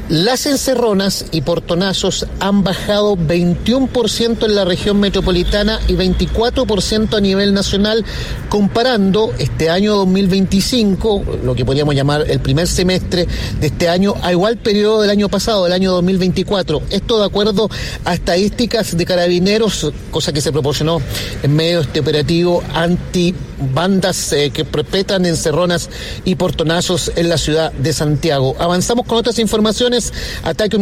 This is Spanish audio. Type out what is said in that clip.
Las encerronas y portonazos han bajado 21% en la región metropolitana y 24% a nivel nacional, comparando este año 2025, lo que podríamos llamar el primer semestre de este año, a igual periodo del año pasado, del año 2024. Esto de acuerdo a estadísticas de Carabineros, cosa que se proporcionó en medio de este operativo anti-bandas que perpetran encerronas y portonazos en la ciudad de Santiago. Avanzamos con otras informaciones. Ataque